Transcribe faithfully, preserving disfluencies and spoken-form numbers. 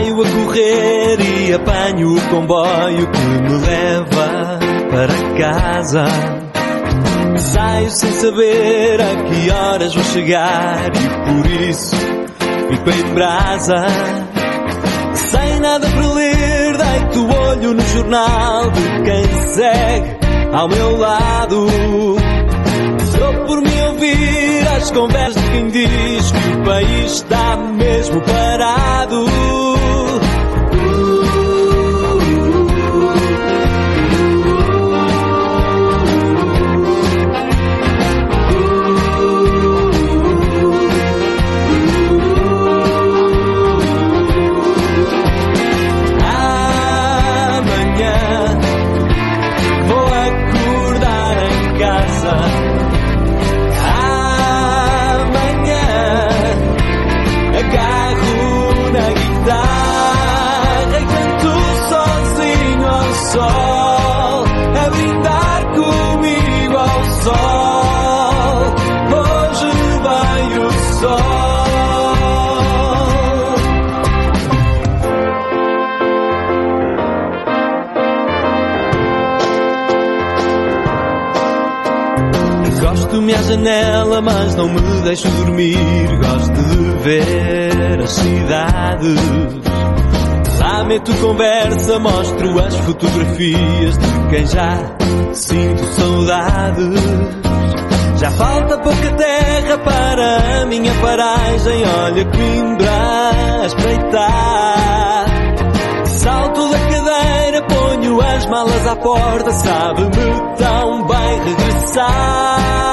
Saio a correr e apanho o comboio que me leva para casa. Saio sem saber a que horas vou chegar e por isso fico em brasa. Sem nada para ler, deito o olho no jornal de quem segue ao meu lado. Estou por me ouvir as conversas de quem diz que o país está mesmo parado. Gosto-me à janela, mas não me deixo dormir. Gosto de ver as cidades. Lá meto conversa, mostro as fotografias de quem já sinto saudades. Já falta pouca terra para a minha paragem. Olha Coimbra a espreitar. Salto da cadeira, ponho as malas à porta. Sabe-me tão bem regressar.